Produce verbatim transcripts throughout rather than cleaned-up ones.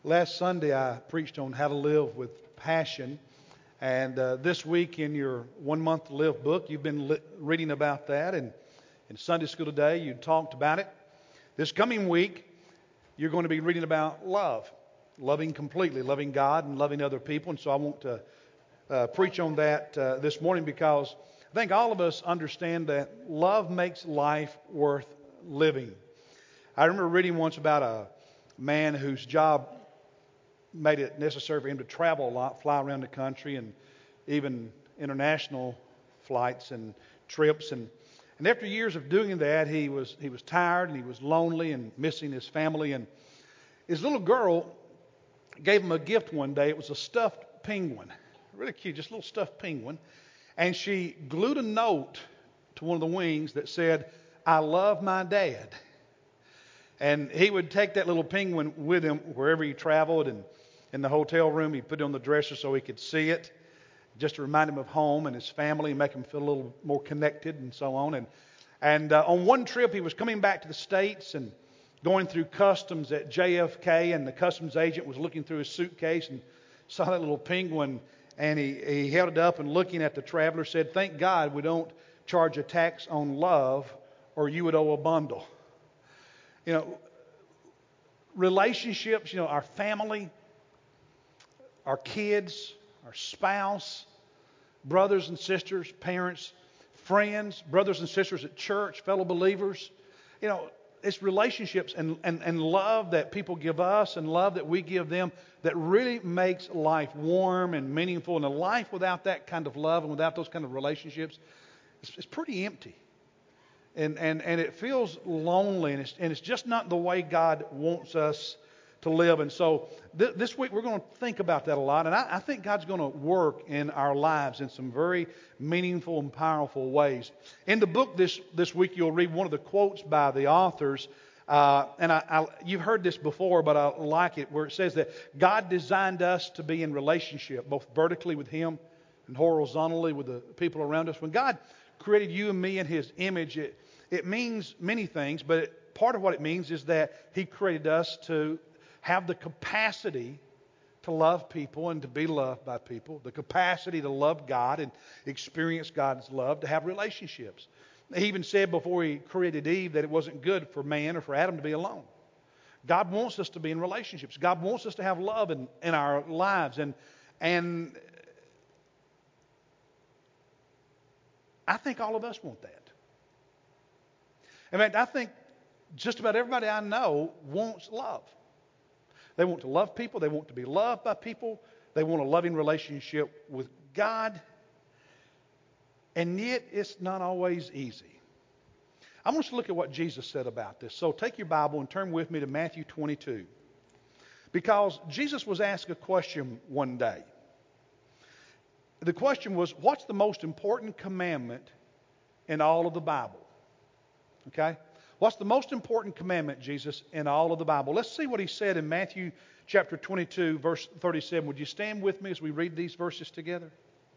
Last Sunday I preached on how to live with passion. And uh, this week in your One Month to Live book, you've been li- reading about that. And in Sunday school today, you talked about it. This coming week, you're going to be reading about love. Loving completely, loving God and loving other people. And so I want to uh, preach on that uh, this morning because I think all of us understand that love makes life worth living. I remember reading once about a man whose job made it necessary for him to travel a lot, fly around the country, and even international flights and trips. And, and after years of doing that, he was he was tired and he was lonely and missing his family. And his little girl gave him a gift one day. It was a stuffed penguin, really cute, just a little stuffed penguin. And she glued a note to one of the wings that said, "I love my dad." And he would take that little penguin with him wherever he traveled, and in the hotel room, he'd put it on the dresser so he could see it, just to remind him of home and his family, and make him feel a little more connected and so on. And and uh, on one trip, he was coming back to the States and going through customs at J F K, and the customs agent was looking through his suitcase and saw that little penguin, and he, he held it up and looking at the traveler said, "Thank God we don't charge a tax on love, or you would owe a bundle." You know, relationships, you know, our family, our kids, our spouse, brothers and sisters, parents, friends, brothers and sisters at church, fellow believers. You know, it's relationships and, and, and love that people give us and love that we give them that really makes life warm and meaningful. And a life without that kind of love and without those kind of relationships, it's, it's pretty empty. And, and, and it feels lonely, and it's, and it's just not the way God wants us to live. And so th- this week we're going to think about that a lot. And I, I think God's going to work in our lives in some very meaningful and powerful ways. In the book this, this week, you'll read one of the quotes by the authors. Uh, and I, I, you've heard this before, but I like it, where it says that God designed us to be in relationship, both vertically with Him and horizontally with the people around us. When God created you and me in His image, it, it means many things, but it, part of what it means is that He created us to have the capacity to love people and to be loved by people, the capacity to love God and experience God's love, to have relationships. He even said before He created Eve that it wasn't good for man or for Adam to be alone. God wants us to be in relationships. God wants us to have love in, in our lives. And, and I think all of us want that. In fact, I think just about everybody I know wants love. They want to love people. They want to be loved by people. They want a loving relationship with God. And yet, it's not always easy. I want us to look at what Jesus said about this. So take your Bible and turn with me to Matthew twenty-two. Because Jesus was asked a question one day. The question was, what's the most important commandment in all of the Bible? Okay? What's the most important commandment, Jesus, in all of the Bible? Let's see what He said in Matthew chapter twenty-two, verse thirty-seven. Would you stand with me as we read these verses together?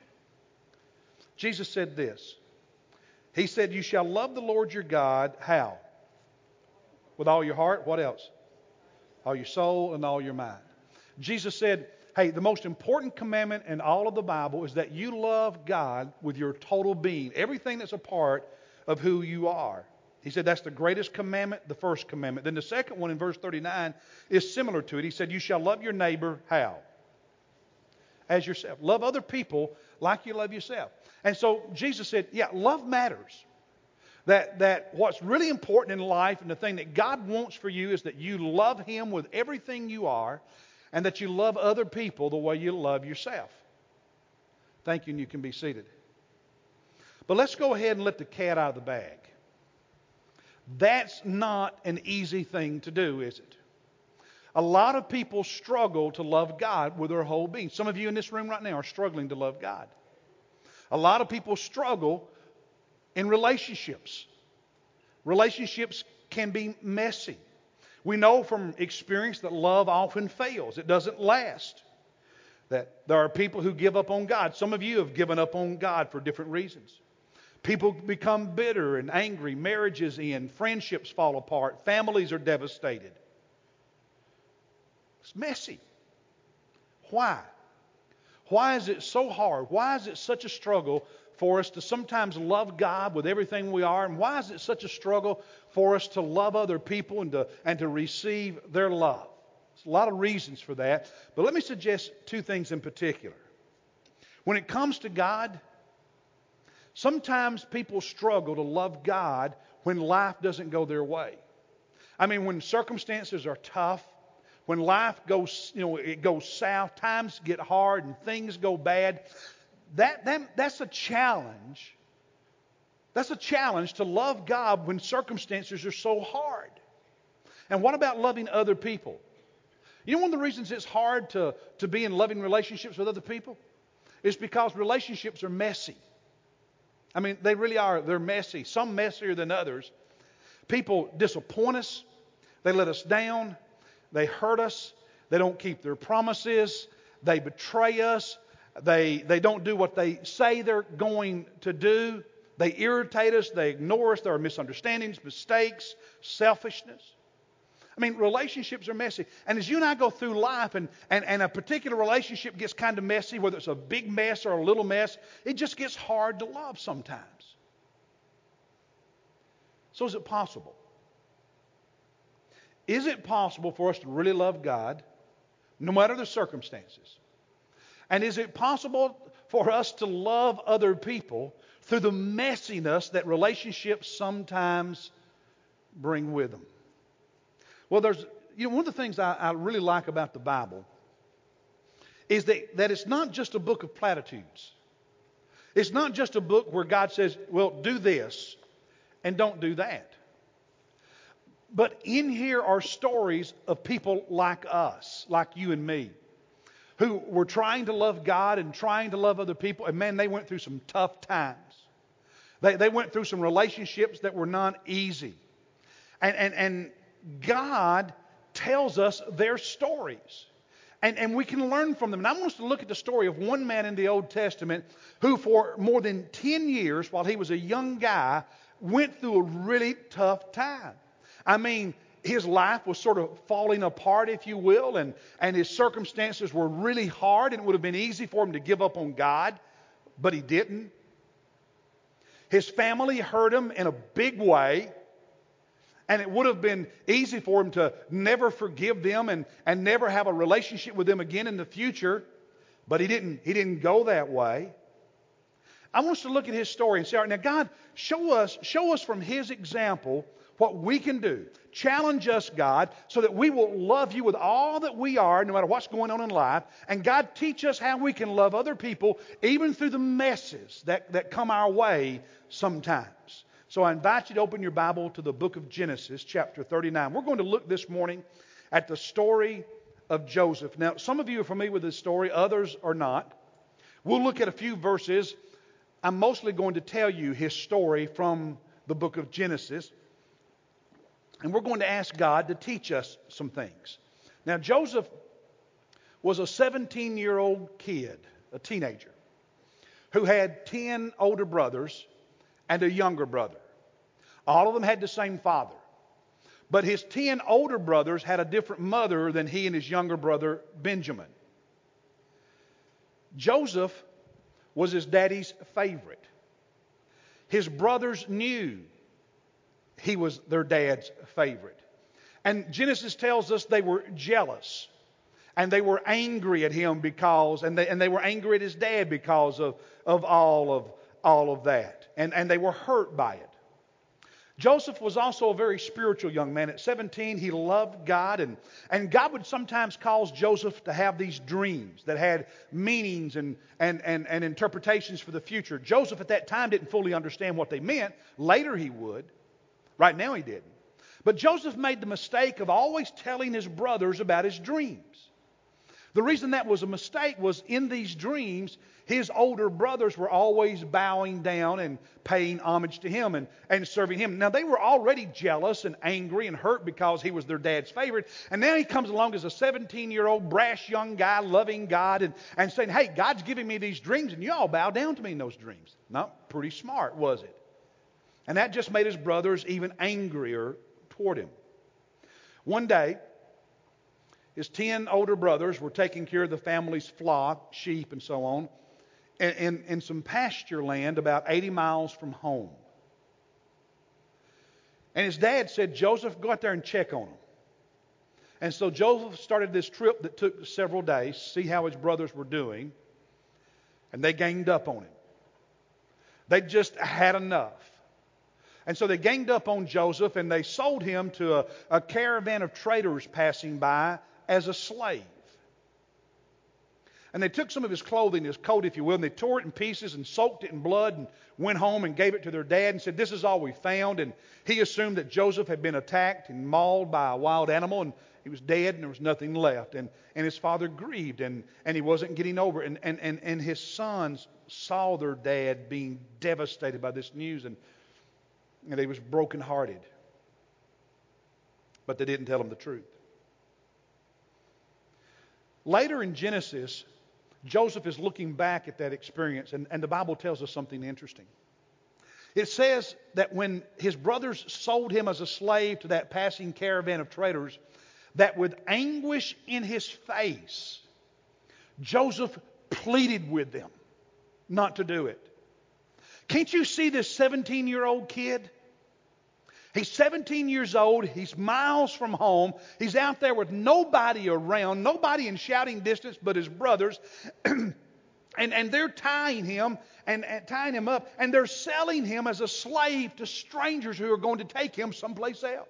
Jesus said this. He said, "You shall love the Lord your God." How? With all your heart. What else? All your soul and all your mind. Jesus said, hey, the most important commandment in all of the Bible is that you love God with your total being. Everything that's a part of who you are. He said that's the greatest commandment, the first commandment. Then the second one in verse thirty-nine is similar to it. He said, you shall love your neighbor how? As yourself. Love other people like you love yourself. And so Jesus said, yeah, love matters. That, that what's really important in life and the thing that God wants for you is that you love Him with everything you are and that you love other people the way you love yourself. Thank you, and you can be seated. But let's go ahead and let the cat out of the bag. That's not an easy thing to do, is it? A lot of people struggle to love God with their whole being. Some of you in this room right now are struggling to love God. A lot of people struggle in relationships. Relationships can be messy. We know from experience that love often fails. It doesn't last. That there are people who give up on God. Some of you have given up on God for different reasons. People become bitter and angry. Marriages end. Friendships fall apart. Families are devastated. It's messy. Why? Why is it so hard? Why is it such a struggle for us to sometimes love God with everything we are? And why is it such a struggle for us to love other people and to, and to receive their love? There's a lot of reasons for that. But let me suggest two things in particular. When it comes to God, sometimes people struggle to love God when life doesn't go their way. I mean, when circumstances are tough, when life goes, you know, it goes south, times get hard and things go bad, that, that that's a challenge. That's a challenge to love God when circumstances are so hard. And what about loving other people? You know one of the reasons it's hard to, to be in loving relationships with other people? It's because relationships are messy. I mean, they really are. They're messy. Some messier than others. People disappoint us. They let us down. They hurt us. They don't keep their promises. They betray us. They, they don't do what they say they're going to do. They irritate us. They ignore us. There are misunderstandings, mistakes, selfishness. I mean, relationships are messy. And as you and I go through life and, and, and a particular relationship gets kind of messy, whether it's a big mess or a little mess, it just gets hard to love sometimes. So is it possible? Is it possible for us to really love God no matter the circumstances? And is it possible for us to love other people through the messiness that relationships sometimes bring with them? Well, there's, you know, one of the things I, I really like about the Bible is that, that it's not just a book of platitudes. It's not just a book where God says, well, do this and don't do that. But in here are stories of people like us, like you and me, who were trying to love God and trying to love other people. And man, they went through some tough times. They, they went through some relationships that were not easy. And, and, and God tells us their stories. And, and we can learn from them. And I want us to look at the story of one man in the Old Testament who for more than ten years, while he was a young guy, went through a really tough time. I mean, his life was sort of falling apart, if you will, and, and his circumstances were really hard, and it would have been easy for him to give up on God, but he didn't. His family hurt him in a big way, and it would have been easy for him to never forgive them and, and never have a relationship with them again in the future, but he didn't, he didn't go that way. I want us to look at his story and say, all right, now God, show us, show us from his example what we can do. Challenge us, God, so that we will love you with all that we are, no matter what's going on in life. And God, teach us how we can love other people, even through the messes that, that come our way sometimes. So I invite you to open your Bible to the book of Genesis, chapter thirty-nine. We're going to look this morning at the story of Joseph. Now, some of you are familiar with this story, others are not. We'll look at a few verses. I'm mostly going to tell you his story from the book of Genesis. And we're going to ask God to teach us some things. Now, Joseph was a seventeen-year-old kid, a teenager, who had ten older brothers and a younger brother. All of them had the same father. But his ten older brothers had a different mother than he and his younger brother, Benjamin. Joseph was his daddy's favorite. His brothers knew he was their dad's favorite. And Genesis tells us they were jealous. And they were angry at him because, and they, and they were angry at his dad because of, of all of all of that. And, and they were hurt by it. Joseph was also a very spiritual young man. At seventeen, he loved God. And, and God would sometimes cause Joseph to have these dreams that had meanings and, and, and, and interpretations for the future. Joseph at that time didn't fully understand what they meant. Later he would. Right now he didn't. But Joseph made the mistake of always telling his brothers about his dreams. The reason that was a mistake was in these dreams, his older brothers were always bowing down and paying homage to him and, and serving him. Now they were already jealous and angry and hurt because he was their dad's favorite. And now he comes along as a seventeen-year-old brash young guy loving God and, and saying, hey, God's giving me these dreams and you all bow down to me in those dreams. Not pretty smart, was it? And that just made his brothers even angrier toward him. One day, his ten older brothers were taking care of the family's flock, sheep, and so on, in, in, in some pasture land about eighty miles from home. And his dad said, Joseph, go out there and check on them. And so Joseph started this trip that took several days, see how his brothers were doing. And they ganged up on him. They just had enough. And so they ganged up on Joseph and they sold him to a, a caravan of traders passing by as a slave. And they took some of his clothing, his coat, if you will, and they tore it in pieces and soaked it in blood and went home and gave it to their dad and said, this is all we found. And he assumed that Joseph had been attacked and mauled by a wild animal and he was dead and there was nothing left. And, and his father grieved and, and he wasn't getting over it. And, and, and, and his sons saw their dad being devastated by this news and, and he was brokenhearted. But they didn't tell him the truth. Later in Genesis, Joseph is looking back at that experience, and, and the Bible tells us something interesting. It says that when his brothers sold him as a slave to that passing caravan of traders, that with anguish in his face, Joseph pleaded with them not to do it. Can't you see this seventeen-year-old kid? He's seventeen years old. He's miles from home. He's out there with nobody around, nobody in shouting distance but his brothers. and, and they're tying him and, and tying him up, and they're selling him as a slave to strangers who are going to take him someplace else.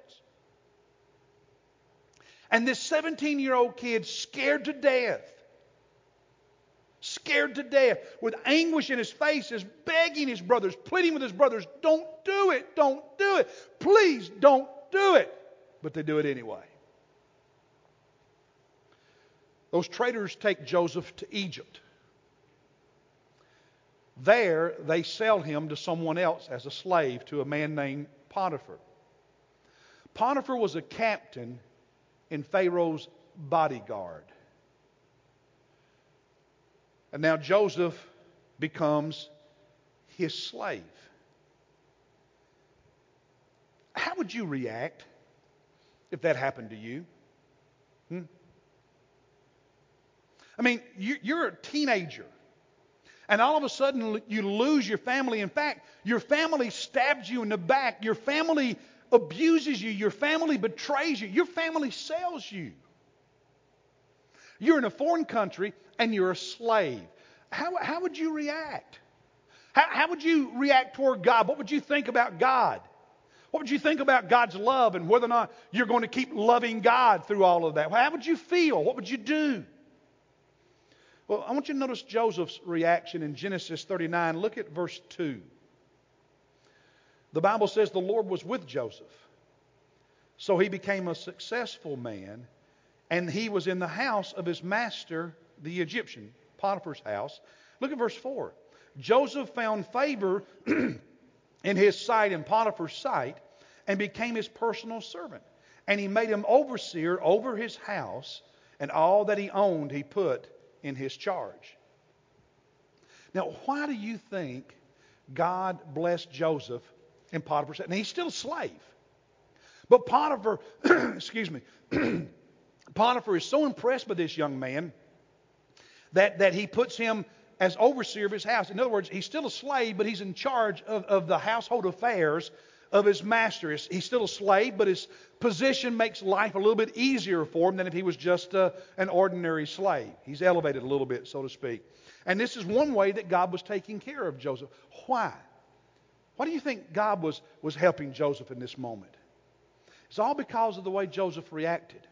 And this seventeen-year-old kid, scared to death, scared to death, with anguish in his face, is begging his brothers, pleading with his brothers, don't do it, don't do it, please don't do it. But they do it anyway. Those traders take Joseph to Egypt. There, they sell him to someone else as a slave, to a man named Potiphar. Potiphar was a captain in Pharaoh's bodyguard. And now Joseph becomes his slave. How would you react if that happened to you? Hmm? I mean, you're a teenager, and all of a sudden you lose your family. In fact, your family stabs you in the back. Your family abuses you. Your family betrays you. Your family sells you. You're in a foreign country and you're a slave. How, how would you react? How, how would you react toward God? What would you think about God? What would you think about God's love and whether or not you're going to keep loving God through all of that? How would you feel? What would you do? Well, I want you to notice Joseph's reaction in Genesis thirty-nine. Look at verse two. The Bible says the Lord was with Joseph. So he became a successful man, and he was in the house of his master, the Egyptian, Potiphar's house. Look at verse four. Joseph found favor in his sight, in Potiphar's sight, and became his personal servant. And he made him overseer over his house, and all that he owned he put in his charge. Now, why do you think God blessed Joseph in Potiphar's house? Now, he's still a slave. But Potiphar, excuse me, Potiphar is so impressed by this young man that, that he puts him as overseer of his house. In other words, he's still a slave, but he's in charge of, of the household affairs of his master. He's still a slave, but his position makes life a little bit easier for him than if he was just uh, an ordinary slave. He's elevated a little bit, so to speak. And this is one way that God was taking care of Joseph. Why? Why do you think God was, was helping Joseph in this moment? It's all because of the way Joseph reacted.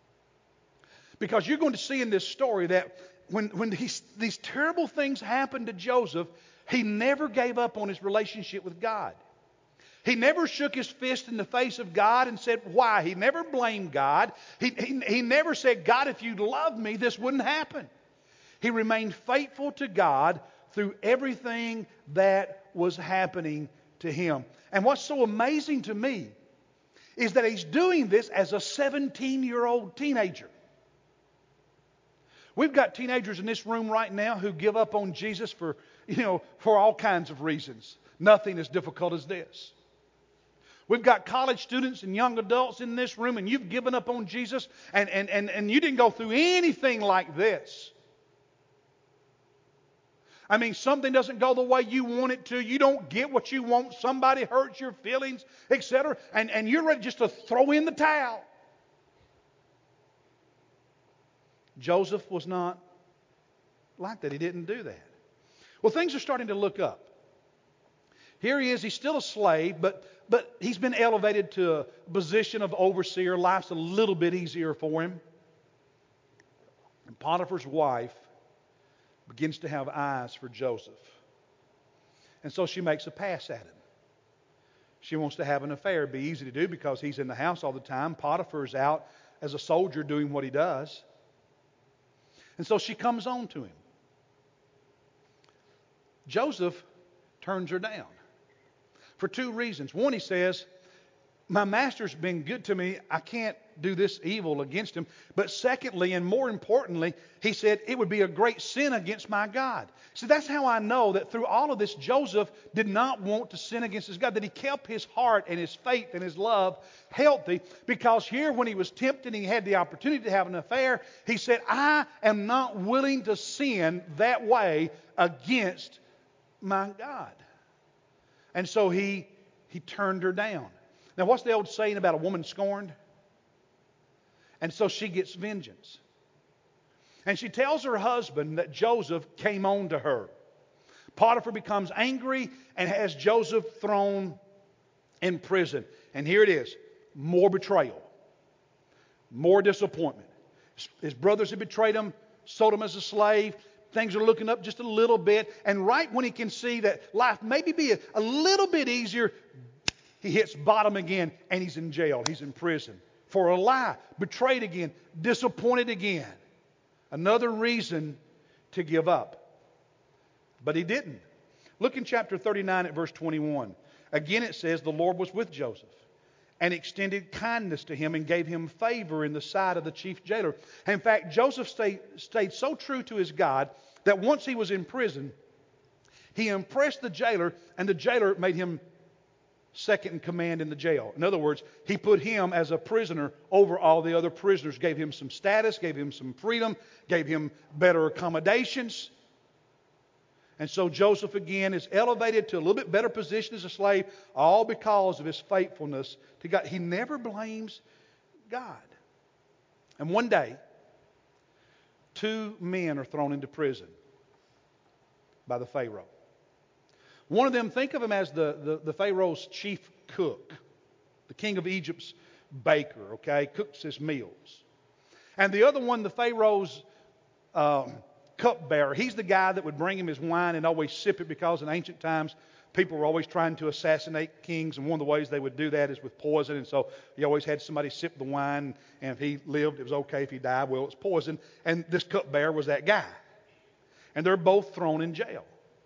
Because you're going to see in this story that when, when these, these terrible things happened to Joseph, he never gave up on his relationship with God. He never shook his fist in the face of God and said, why? He never blamed God. He, he, he never said, God, if you loved me, this wouldn't happen. He remained faithful to God through everything that was happening to him. And what's so amazing to me is that he's doing this as a seventeen-year-old teenager. We've got teenagers in this room right now who give up on Jesus for, you know, for all kinds of reasons. Nothing as difficult as this. We've got college students and young adults in this room, and you've given up on Jesus, and, and, and, and you didn't go through anything like this. I mean, something doesn't go the way you want it to. You don't get what you want. Somebody hurts your feelings, et cetera. And, and you're ready just to throw in the towel. Joseph was not like that. He didn't do that. Well, things are starting to look up. Here he is. He's still a slave, but, but he's been elevated to a position of overseer. Life's a little bit easier for him. And Potiphar's wife begins to have eyes for Joseph. And so she makes a pass at him. She wants to have an affair. It'd be easy to do because he's in the house all the time. Potiphar's out as a soldier doing what he does. And so she comes on to him. Joseph turns her down for two reasons. One, he says, my master's been good to me. I can't do this evil against him. But secondly, and more importantly, he said, it would be a great sin against my God. So that's how I know that through all of this, Joseph did not want to sin against his God, that he kept his heart and his faith and his love healthy. Because here, when he was tempted and he had the opportunity to have an affair, he said, I am not willing to sin that way against my God. And so he, he turned her down. Now, what's the old saying about a woman scorned? And so she gets vengeance. And she tells her husband that Joseph came on to her. Potiphar becomes angry and has Joseph thrown in prison. And here it is. More betrayal. More disappointment. His brothers had betrayed him, sold him as a slave. Things are looking up just a little bit. And right when he can see that life maybe be a, a little bit easier, he hits bottom again and he's in jail. He's in prison for a lie. Betrayed again. Disappointed again. Another reason to give up. But he didn't. Look in chapter thirty-nine at verse twenty-one. Again it says, the Lord was with Joseph and extended kindness to him and gave him favor in the sight of the chief jailer. In fact, Joseph stayed, stayed so true to his God that once he was in prison, he impressed the jailer, and the jailer made him second in command in the jail. In other words, he put him as a prisoner over all the other prisoners, gave him some status, gave him some freedom, gave him better accommodations. And so Joseph again is elevated to a little bit better position as a slave, all because of his faithfulness to God. He never blames God. And one day, two men are thrown into prison by the Pharaoh. One of them, think of him as the, the, the Pharaoh's chief cook, the king of Egypt's baker, okay, cooks his meals. And the other one, the Pharaoh's um, cupbearer. He's the guy that would bring him his wine and always sip it, because in ancient times people were always trying to assassinate kings, and one of the ways they would do that is with poison. And so you always had somebody sip the wine, and if he lived, it was okay. If he died, well, it's poison. And this cupbearer was that guy. And they're both thrown in jail.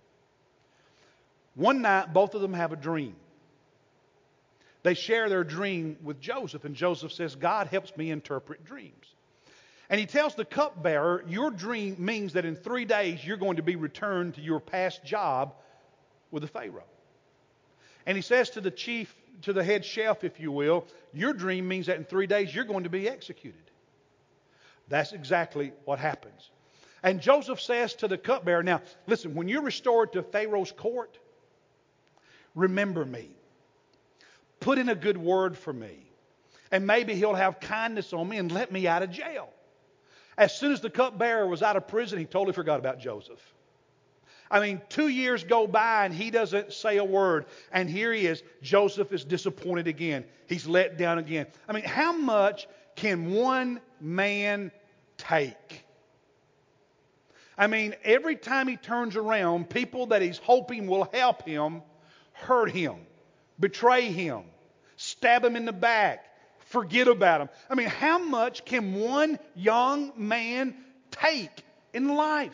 One night, both of them have a dream. They share their dream with Joseph, and Joseph says, God helps me interpret dreams. And he tells the cupbearer, your dream means that in three days you're going to be returned to your past job with the Pharaoh. And he says to the chief, to the head chef, if you will, your dream means that in three days you're going to be executed. That's exactly what happens. And Joseph says to the cupbearer, now listen, when you're restored to Pharaoh's court, remember me. Put in a good word for me. And maybe he'll have kindness on me and let me out of jail. As soon as the cupbearer was out of prison, he totally forgot about Joseph. I mean, two years go by and he doesn't say a word. And here he is. Joseph is disappointed again. He's let down again. I mean, how much can one man take? I mean, every time he turns around, people that he's hoping will help him hurt him, betray him, stab him in the back, forget about him. I mean, how much can one young man take in life?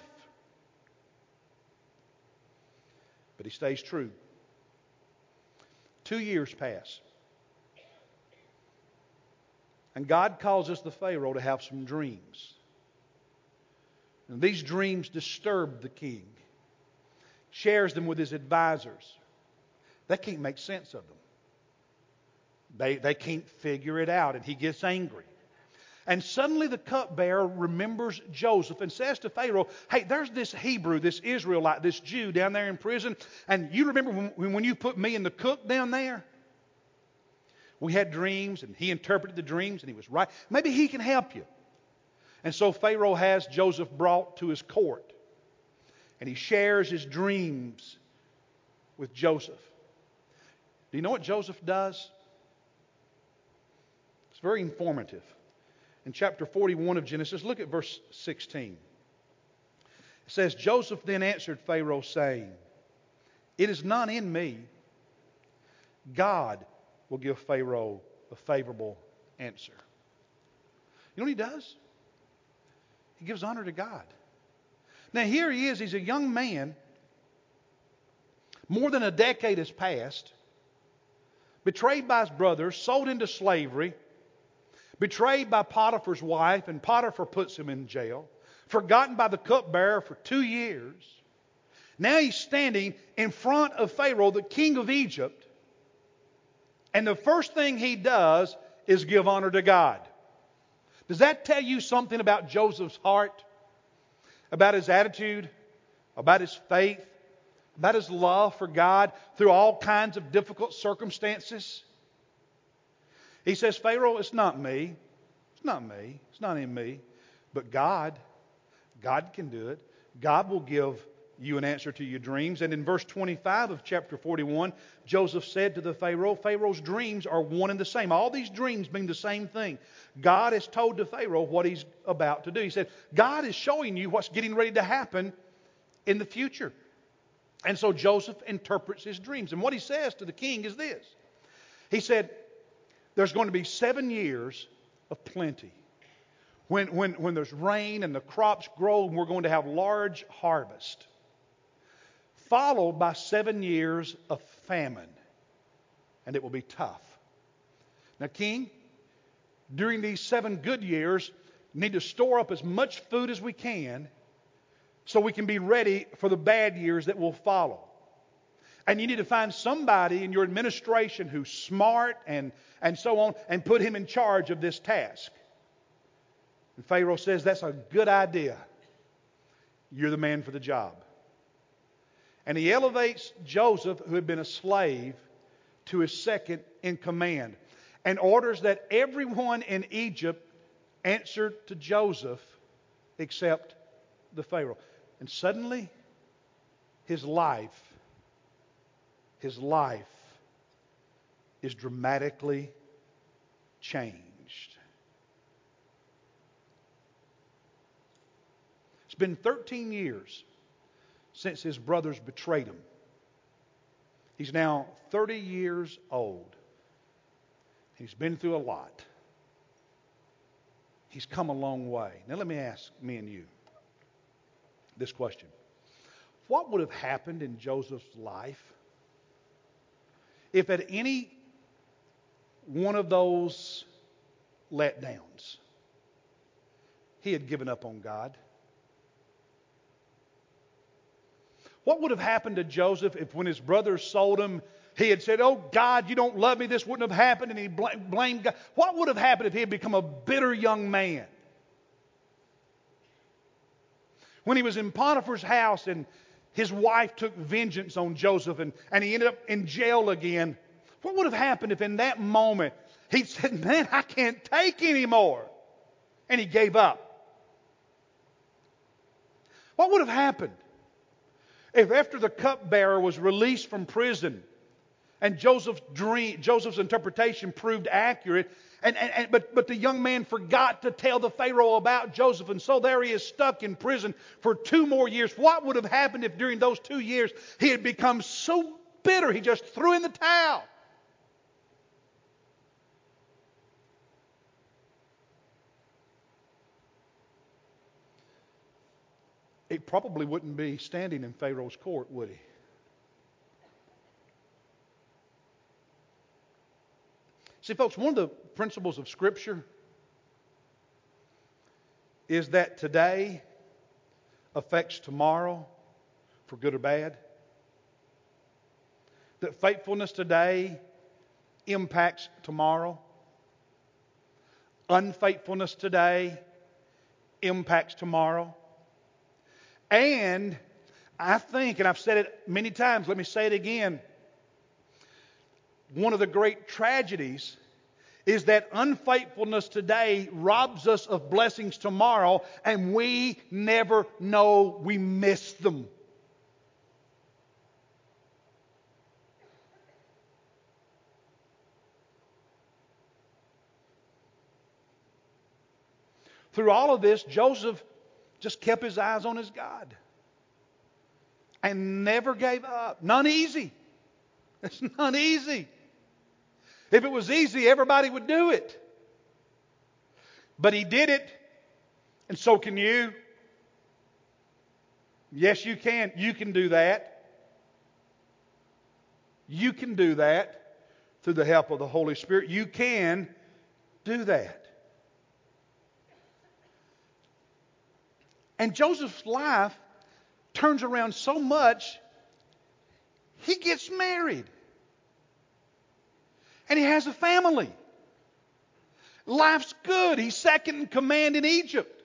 But he stays true. Two years pass. And God causes the Pharaoh to have some dreams. And these dreams disturb the king. Shares them with his advisors. They can't make sense of them. They, they can't figure it out, and he gets angry. And suddenly the cupbearer remembers Joseph and says to Pharaoh, hey, there's this Hebrew, this Israelite, this Jew down there in prison. And you remember when, when you put me and the cook down there? We had dreams, and he interpreted the dreams, and he was right. Maybe he can help you. And so Pharaoh has Joseph brought to his court. And he shares his dreams with Joseph. Do you know what Joseph does? It's very informative. In chapter forty-one of Genesis, look at verse sixteen. It says, Joseph then answered Pharaoh, saying, it is not in me. God will give Pharaoh a favorable answer. You know what he does? He gives honor to God. Now here he is, he's a young man. More than a decade has passed. Betrayed by his brothers, sold into slavery. Betrayed by Potiphar's wife, and Potiphar puts him in jail. Forgotten by the cupbearer for two years. Now he's standing in front of Pharaoh, the king of Egypt. And the first thing he does is give honor to God. Does that tell you something about Joseph's heart? About his attitude? About his faith? About his love for God through all kinds of difficult circumstances? He says, Pharaoh, it's not me. It's not me. It's not in me. But God, God can do it. God will give you an answer to your dreams. And in verse twenty-five of chapter forty-one, Joseph said to the Pharaoh, Pharaoh's dreams are one and the same. All these dreams mean the same thing. God has told to Pharaoh what he's about to do. He said, God is showing you what's getting ready to happen in the future. And so Joseph interprets his dreams. And what he says to the king is this. He said, there's going to be seven years of plenty. When, when, when there's rain and the crops grow and we're going to have large harvest. Followed by seven years of famine. And it will be tough. Now, king, during these seven good years, we need to store up as much food as we can so we can be ready for the bad years that will follow. And you need to find somebody in your administration who's smart and, and so on, and put him in charge of this task. And Pharaoh says, that's a good idea. You're the man for the job. And he elevates Joseph, who had been a slave, to his second in command. And orders that everyone in Egypt answer to Joseph except the Pharaoh. And suddenly, his life His life is dramatically changed. It's been thirteen years since his brothers betrayed him. He's now thirty years old. He's been through a lot. He's come a long way. Now let me ask me and you this question. What would have happened in Joseph's life if at any one of those letdowns he had given up on God? What would have happened to Joseph if when his brothers sold him, he had said, oh God, you don't love me, this wouldn't have happened, and he blamed God? What would have happened if he had become a bitter young man? When he was in Potiphar's house and his wife took vengeance on Joseph and, and he ended up in jail again. What would have happened if in that moment he said, man, I can't take anymore, and he gave up? What would have happened if after the cupbearer was released from prison and Joseph's dream, Joseph's interpretation proved accurate, and, and, and but, but the young man forgot to tell the Pharaoh about Joseph, and so there he is stuck in prison for two more years? What would have happened if during those two years he had become so bitter he just threw in the towel? He probably wouldn't be standing in Pharaoh's court, would he? See, folks, one of the principles of Scripture is that today affects tomorrow for good or bad. That faithfulness today impacts tomorrow. Unfaithfulness today impacts tomorrow. And I think, and I've said it many times, let me say it again, one of the great tragedies is that unfaithfulness today robs us of blessings tomorrow, and we never know we miss them. Through all of this, Joseph just kept his eyes on his God and never gave up. None easy. It's not easy. If it was easy, everybody would do it. But he did it, and so can you. Yes, you can. You can do that. You can do that through the help of the Holy Spirit. You can do that. And Joseph's life turns around so much, he gets married. And he has a family. Life's good. He's second in command in Egypt.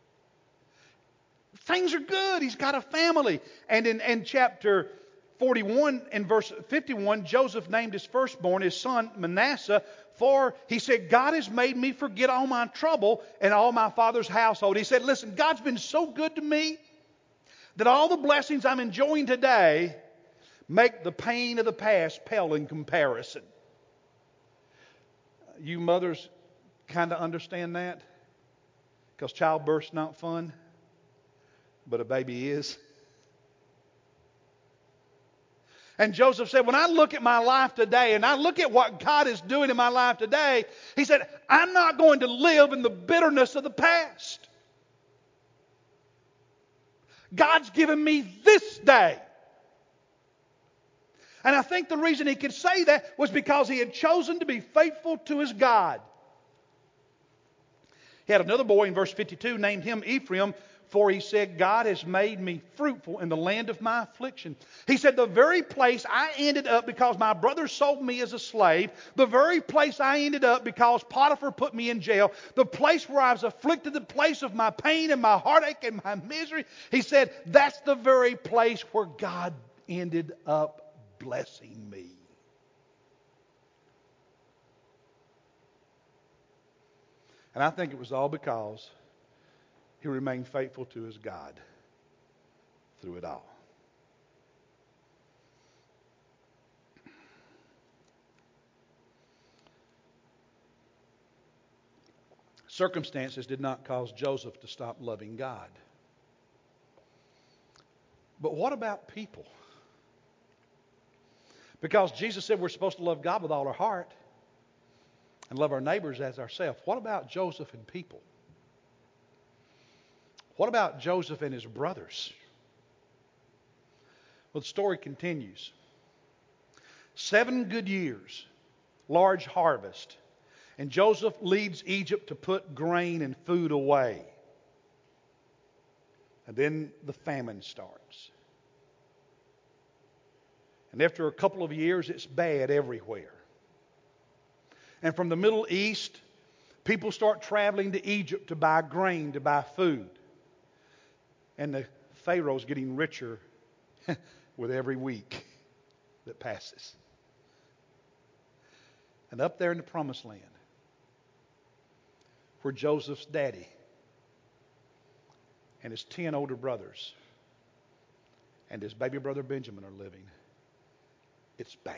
Things are good. He's got a family. And in, in chapter forty-one and verse fifty-one, Joseph named his firstborn, his son Manasseh, for he said, God has made me forget all my trouble and all my father's household. He said, listen, God's been so good to me that all the blessings I'm enjoying today make the pain of the past pale in comparison. You mothers kind of understand that? Because childbirth's not fun, but a baby is. And Joseph said, when I look at my life today and I look at what God is doing in my life today, he said, I'm not going to live in the bitterness of the past. God's given me this day. And I think the reason he could say that was because he had chosen to be faithful to his God. He had another boy in verse fifty-two, named him Ephraim, for he said, God has made me fruitful in the land of my affliction. He said, the very place I ended up because my brother sold me as a slave, the very place I ended up because Potiphar put me in jail, the place where I was afflicted, the place of my pain and my heartache and my misery, he said, that's the very place where God ended up blessing me. And I think it was all because he remained faithful to his God through it all. Circumstances did not cause Joseph to stop loving God. But what about people? Because Jesus said we're supposed to love God with all our heart and love our neighbors as ourselves. What about Joseph and people? What about Joseph and his brothers? Well, the story continues. Seven good years, large harvest, and Joseph leads Egypt to put grain and food away. And then the famine starts. And after a couple of years, it's bad everywhere. And from the Middle East, people start traveling to Egypt to buy grain, to buy food. And the Pharaoh's getting richer with every week that passes. And up there in the Promised Land, where Joseph's daddy and his ten older brothers and his baby brother Benjamin are living, it's bad.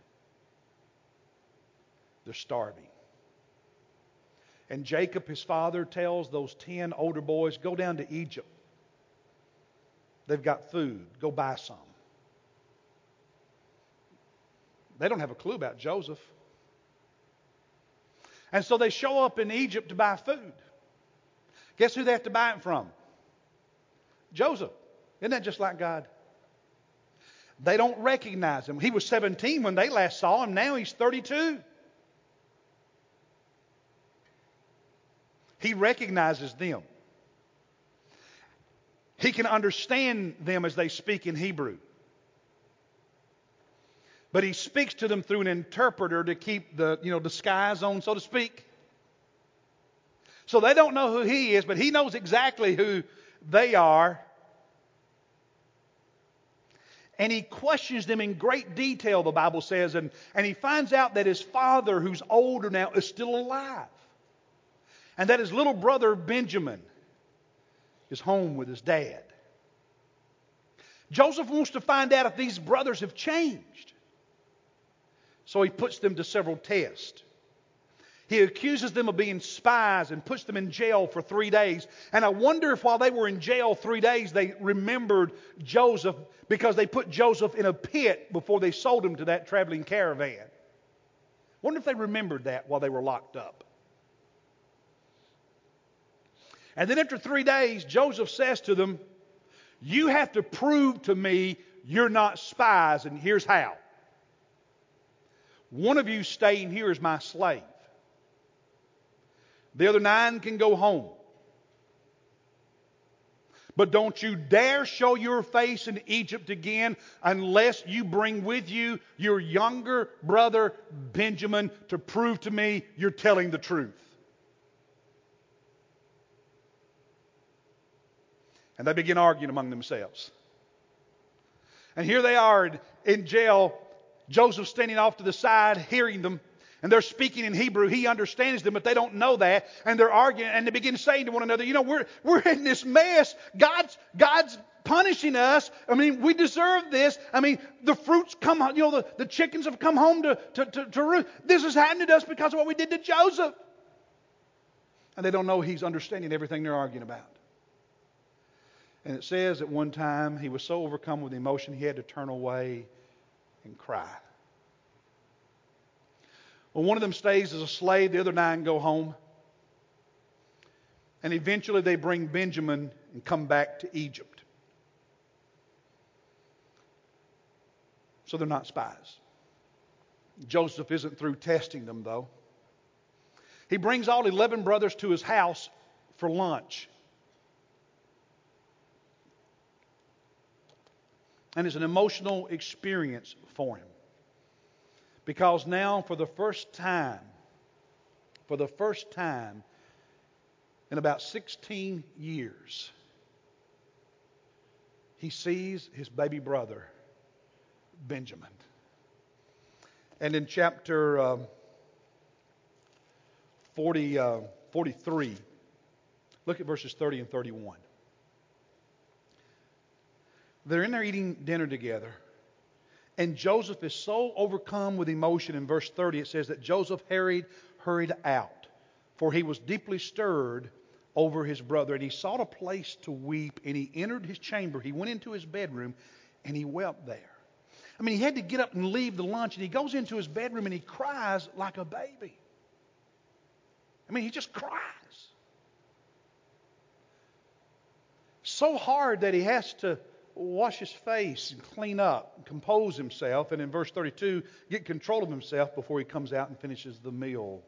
They're starving. And Jacob, his father, tells those ten older boys, go down to Egypt. They've got food. Go buy some. They don't have a clue about Joseph. And so they show up in Egypt to buy food. Guess who they have to buy it from? Joseph. Isn't that just like God? They don't recognize him. He was seventeen when they last saw him. Now he's thirty-two. He recognizes them. He can understand them as they speak in Hebrew. But he speaks to them through an interpreter to keep the, you know, disguise on, so to speak. So they don't know who he is, but he knows exactly who they are. And he questions them in great detail, the Bible says, and, and he finds out that his father, who's older now, is still alive. And that his little brother Benjamin is home with his dad. Joseph wants to find out if these brothers have changed. So he puts them to several tests. He accuses them of being spies and puts them in jail for three days. And I wonder if while they were in jail three days, they remembered Joseph because they put Joseph in a pit before they sold him to that traveling caravan. Wonder if they remembered that while they were locked up. And then after three days, Joseph says to them, you have to prove to me you're not spies, and here's how. One of you staying here is my slave. The other nine can go home. But don't you dare show your face in Egypt again unless you bring with you your younger brother Benjamin to prove to me you're telling the truth. And they begin arguing among themselves. And here they are in jail. Joseph standing off to the side, hearing them. And they're speaking in Hebrew. He understands them, but they don't know that. And they're arguing, and they begin saying to one another, you know, we're we're in this mess. God's God's punishing us. I mean, we deserve this. I mean, the fruits come, you know, the, the chickens have come home to, to, to, to roost. This has happened to us because of what we did to Joseph. And they don't know he's understanding everything they're arguing about. And it says at one time he was so overcome with emotion he had to turn away and cry. Well, one of them stays as a slave. The other nine go home. And eventually they bring Benjamin and come back to Egypt. So they're not spies. Joseph isn't through testing them, though. He brings all eleven brothers to his house for lunch. And it's an emotional experience for him. Because now, for the first time, for the first time in about sixteen years, he sees his baby brother, Benjamin. And in chapter uh, forty, uh, forty-three, look at verses thirty and thirty-one. They're in there eating dinner together. And Joseph is so overcome with emotion. In verse thirty, it says that Joseph hurried, hurried out, for he was deeply stirred over his brother. And he sought a place to weep, and he entered his chamber. He went into his bedroom, and he wept there. I mean, he had to get up and leave the lunch, and he goes into his bedroom, and he cries like a baby. I mean, he just cries. So hard that he has to wash his face and clean up and compose himself, and in verse thirty-two, get control of himself before he comes out and finishes the meal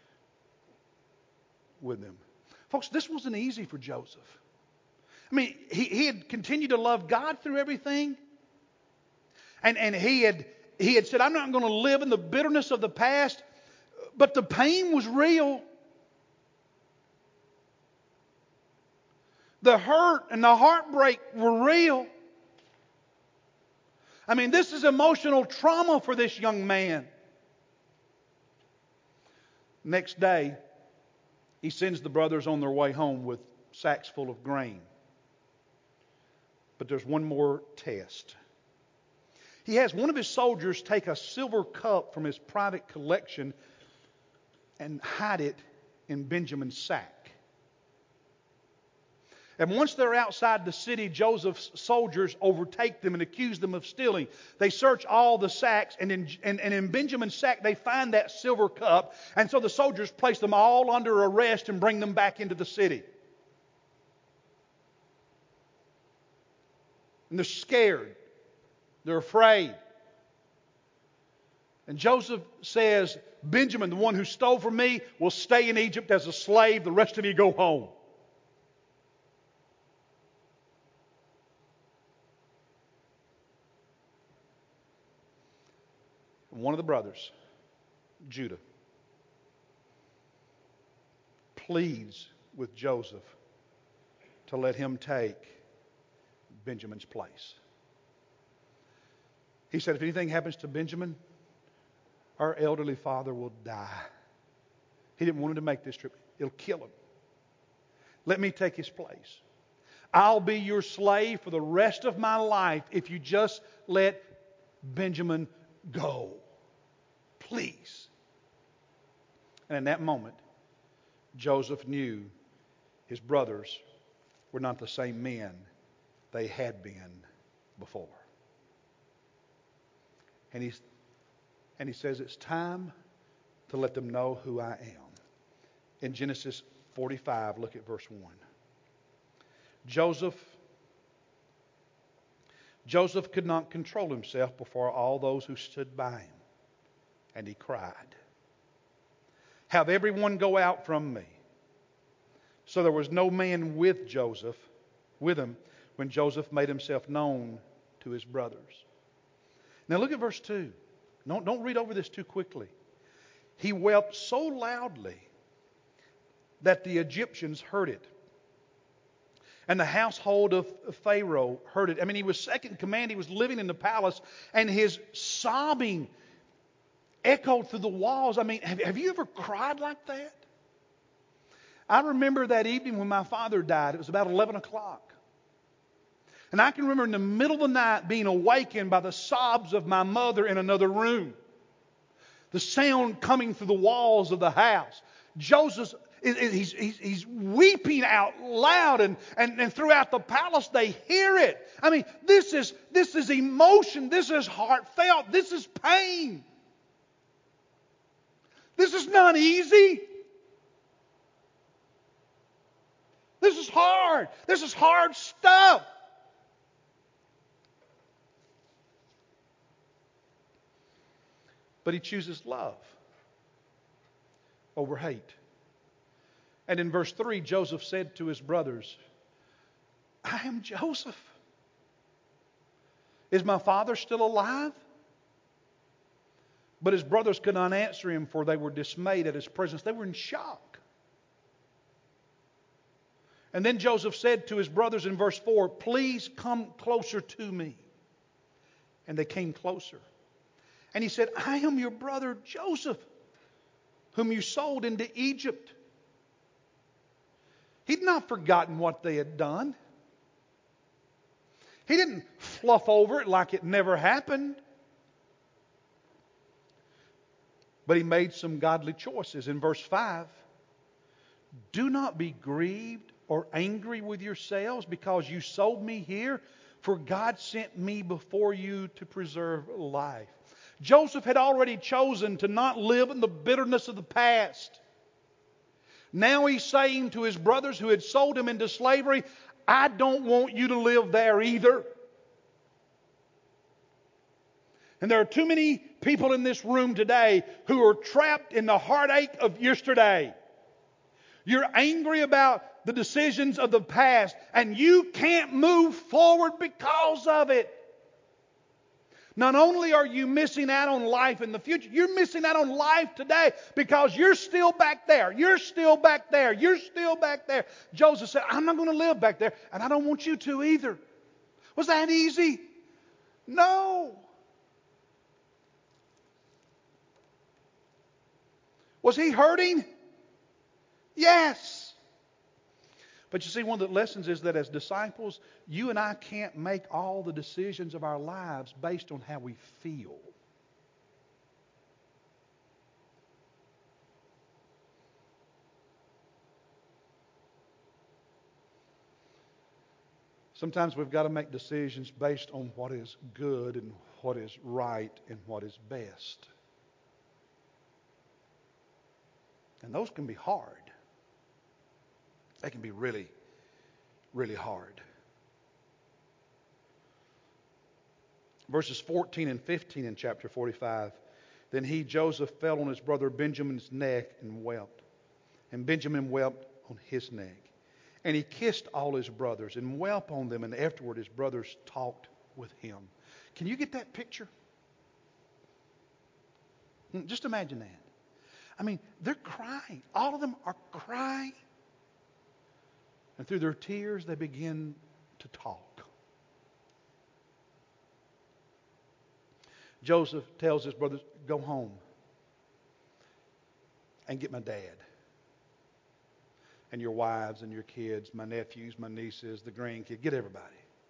with them. Folks, this wasn't easy for Joseph. I mean, he, he had continued to love God through everything, and, and he had he had said, I'm not going to live in the bitterness of the past, but the pain was real. The hurt and the heartbreak were real. I mean, this is emotional trauma for this young man. Next day, he sends the brothers on their way home with sacks full of grain. But there's one more test. He has one of his soldiers take a silver cup from his private collection and hide it in Benjamin's sack. And once they're outside the city, Joseph's soldiers overtake them and accuse them of stealing. They search all the sacks, and in, and, and in Benjamin's sack they find that silver cup. And so the soldiers place them all under arrest and bring them back into the city. And they're scared. They're afraid. And Joseph says, Benjamin, the one who stole from me, will stay in Egypt as a slave. The rest of you go home. one of the brothers, Judah, pleads with Joseph to let him take Benjamin's place. He said, if anything happens to Benjamin, our elderly father will die. He didn't want him to make this trip. It'll kill him. Let me take his place. I'll be your slave for the rest of my life if you just let Benjamin go. Please. And in that moment, Joseph knew his brothers were not the same men they had been before. And he, and he says, it's time to let them know who I am. In Genesis forty-five, look at verse one. Joseph, Joseph could not control himself before all those who stood by him, and he cried, have everyone go out from me. So there was no man with Joseph, with him, when Joseph made himself known to his brothers. Now look at verse two. Don't, don't read over this too quickly. He wept so loudly that the Egyptians heard it. And the household of Pharaoh heard it. I mean, he was second in command. He was living in the palace. And his sobbing echoed through the walls. I mean, have, have you ever cried like that? I remember that evening when my father died. It was about eleven o'clock. And I can remember in the middle of the night being awakened by the sobs of my mother in another room. The sound coming through the walls of the house. Joseph, he's, he's, he's weeping out loud, and, and, and throughout the palace they hear it. I mean, this is, this is emotion. This is heartfelt. This is pain. This is not easy. This is hard. This is hard stuff. But he chooses love over hate. And in verse three, Joseph said to his brothers, I am Joseph. Is my father still alive? But his brothers could not answer him, for they were dismayed at his presence. They were in shock. And then Joseph said to his brothers in verse four, please come closer to me. And they came closer. And he said, I am your brother Joseph, whom you sold into Egypt. He'd not forgotten what they had done. He didn't fluff over it like it never happened. But he made some godly choices. In verse five, do not be grieved or angry with yourselves because you sold me here, for God sent me before you to preserve life. Joseph had already chosen to not live in the bitterness of the past. Now he's saying to his brothers who had sold him into slavery, I don't want you to live there either. And there are too many people in this room today who are trapped in the heartache of yesterday. You're angry about the decisions of the past, and you can't move forward because of it. Not only are you missing out on life in the future, you're missing out on life today because you're still back there. You're still back there. You're still back there. Joseph said, I'm not going to live back there, and I don't want you to either. Was that easy? No. Was he hurting? Yes. But you see, one of the lessons is that as disciples, you and I can't make all the decisions of our lives based on how we feel. Sometimes we've got to make decisions based on what is good and what is right and what is best. And those can be hard. They can be really, really hard. Verses fourteen and fifteen in chapter forty-five. Then he, Joseph, fell on his brother Benjamin's neck and wept. And Benjamin wept on his neck. And he kissed all his brothers and wept on them. And afterward his brothers talked with him. Can you get that picture? Just imagine that. I mean, they're crying. All of them are crying. And through their tears, they begin to talk. Joseph tells his brothers, go home and get my dad. And your wives and your kids, my nephews, my nieces, the grandkids, get everybody.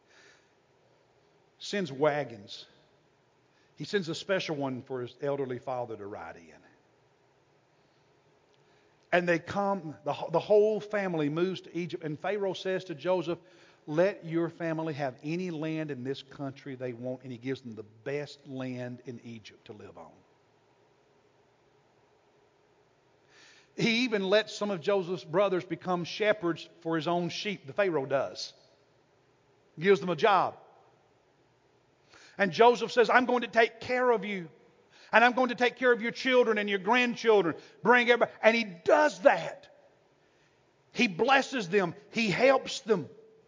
Sends wagons. He sends a special one for his elderly father to ride in. And they come, the, the whole family moves to Egypt. And Pharaoh says to Joseph, let your family have any land in this country they want. And he gives them the best land in Egypt to live on. He even lets some of Joseph's brothers become shepherds for his own sheep. The Pharaoh does. Gives them a job. And Joseph says, I'm going to take care of you. And I'm going to take care of your children and your grandchildren. Bring everybody. And he does that. He blesses them. He helps them.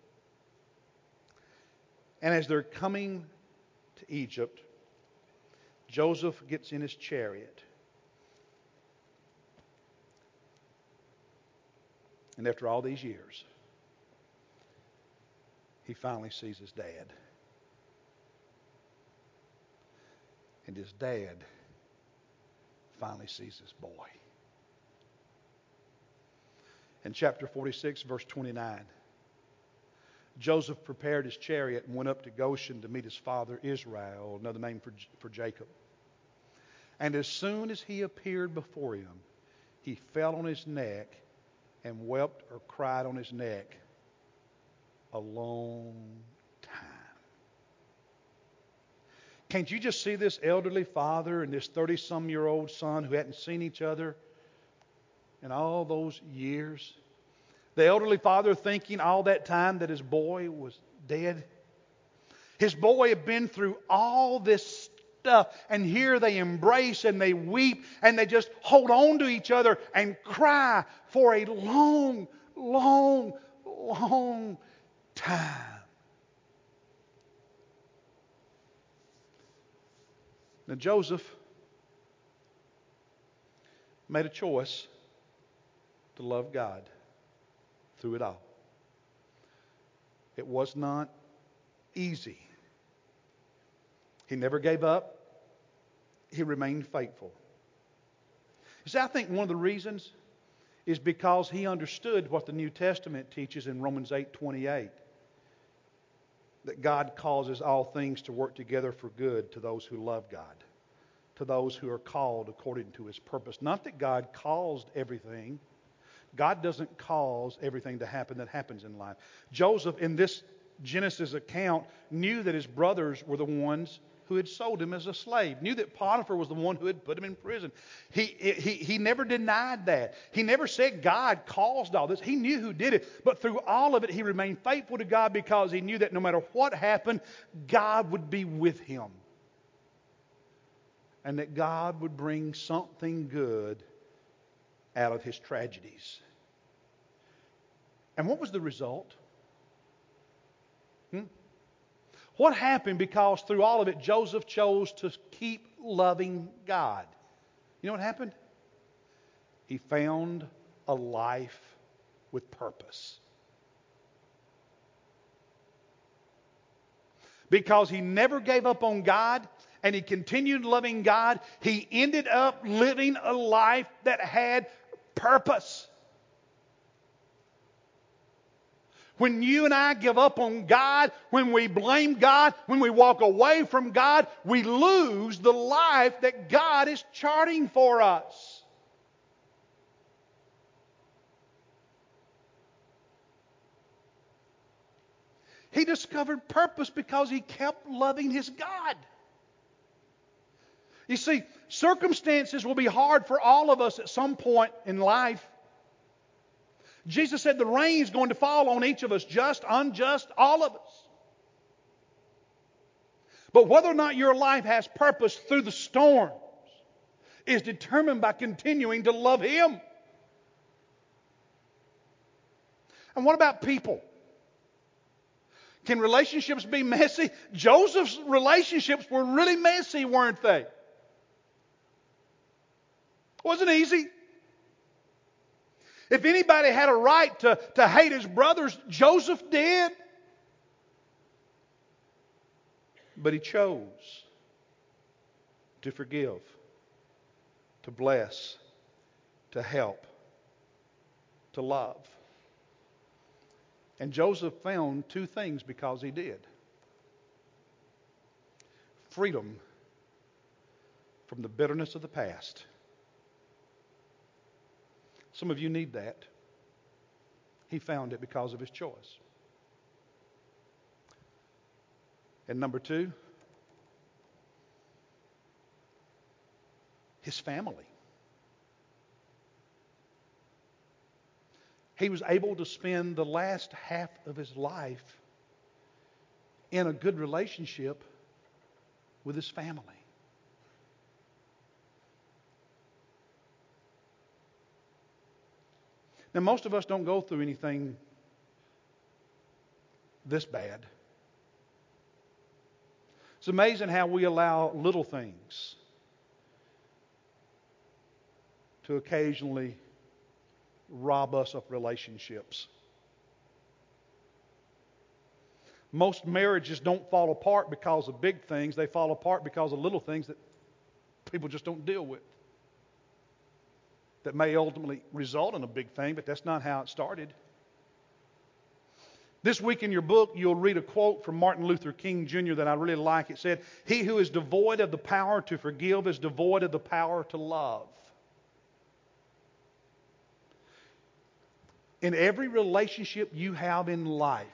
And as they're coming to Egypt, Joseph gets in his chariot. And after all these years, he finally sees his dad. And his dad finally sees his boy. In chapter forty-six, verse twenty-nine, Joseph prepared his chariot and went up to Goshen to meet his father Israel, another name for, for Jacob. And as soon as he appeared before him, he fell on his neck and wept or cried on his neck a long time. Can't you just see this elderly father and this thirty-some-year-old son who hadn't seen each other in all those years? The elderly father thinking all that time that his boy was dead. His boy had been through all this stuff, and here they embrace and they weep and they just hold on to each other and cry for a long, long, long time. Now Joseph made a choice to love God through it all. It was not easy. He never gave up. He remained faithful. You see, I think one of the reasons is because he understood what the New Testament teaches in Romans eight twenty-eight. That God causes all things to work together for good to those who love God, to those who are called according to His purpose. Not that God caused everything. God doesn't cause everything to happen that happens in life. Joseph, in this Genesis account, knew that his brothers were the ones who had sold him as a slave. Knew that Potiphar was the one who had put him in prison. He, he, he never denied that. He never said God caused all this. He knew who did it. But through all of it, he remained faithful to God because he knew that no matter what happened, God would be with him. And that God would bring something good out of his tragedies. And what was the result? Hmm? What happened because through all of it, Joseph chose to keep loving God? You know what happened? He found a life with purpose. Because he never gave up on God and he continued loving God, he ended up living a life that had purpose. When you and I give up on God, when we blame God, when we walk away from God, we lose the life that God is charting for us. He discovered purpose because he kept loving his God. You see, circumstances will be hard for all of us at some point in life. Jesus said the rain is going to fall on each of us, just, unjust, all of us. But whether or not your life has purpose through the storms is determined by continuing to love Him. And what about people? Can relationships be messy? Joseph's relationships were really messy, weren't they? wasn't easy. If anybody had a right to, to hate his brothers, Joseph did. But he chose to forgive, to bless, to help, to love. And Joseph found two things because he did. Freedom from the bitterness of the past. Some of you need that. He found it because of his choice. And number two, his family. He was able to spend the last half of his life in a good relationship with his family. Now, most of us don't go through anything this bad. It's amazing how we allow little things to occasionally rob us of relationships. Most marriages don't fall apart because of big things. They fall apart because of little things that people just don't deal with. That may ultimately result in a big thing, but that's not how it started. This week in your book, you'll read a quote from Martin Luther King Junior that I really like. It said, "He who is devoid of the power to forgive is devoid of the power to love." In every relationship you have in life,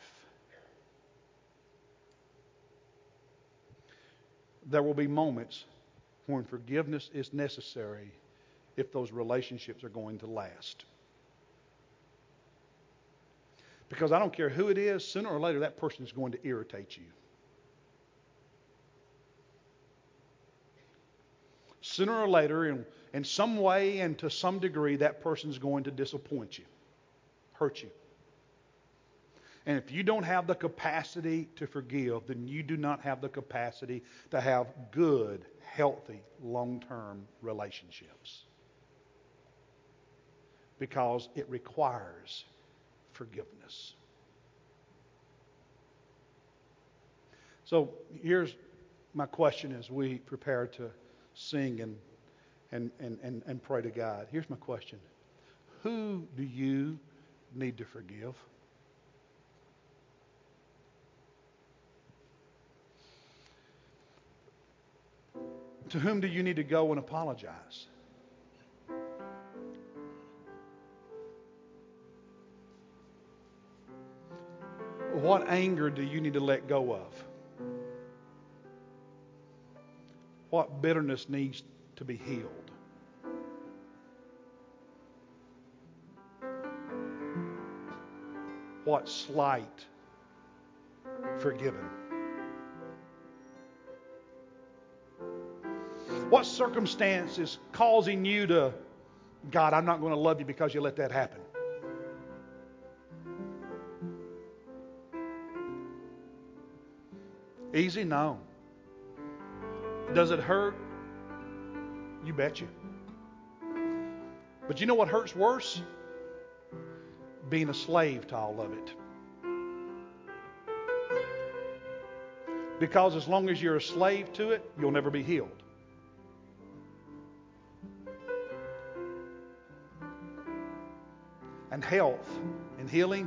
there will be moments when forgiveness is necessary if those relationships are going to last. Because I don't care who it is, sooner or later that person is going to irritate you. Sooner or later, in, in some way and to some degree, that person is going to disappoint you, hurt you. And if you don't have the capacity to forgive, then you do not have the capacity to have good, healthy, long-term relationships. Because it requires forgiveness. So here's my question as we prepare to sing and, and, and, and, and pray to God. Here's my question. Who do you need to forgive? To whom do you need to go and apologize? What anger do you need to let go of? What bitterness needs to be healed? What slight forgiven? What circumstance is causing you to, God, I'm not going to love you because you let that happen? Easy? No. Does it hurt? You betcha. But you know what hurts worse? Being a slave to all of it. Because as long as you're a slave to it, you'll never be healed. And health and healing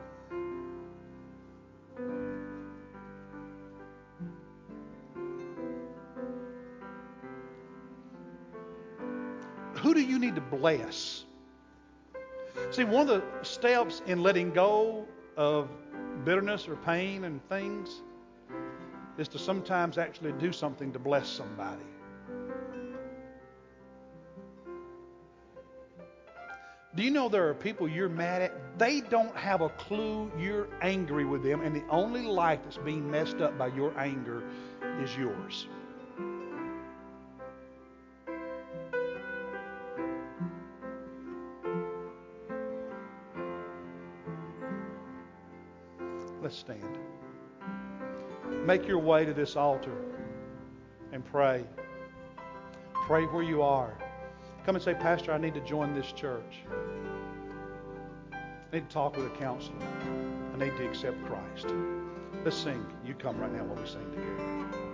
who do you need to bless? See, one of the steps in letting go of bitterness or pain and things is to sometimes actually do something to bless somebody. Do you know there are people you're mad at? They don't have a clue you're angry with them, and the only life that's being messed up by your anger is yours. Let's stand. Make your way to this altar and pray. Pray where you are. come and say, Pastor, I need to join this church. I need to talk with a counselor. I need to accept Christ. Let's sing. You come right now while we sing together.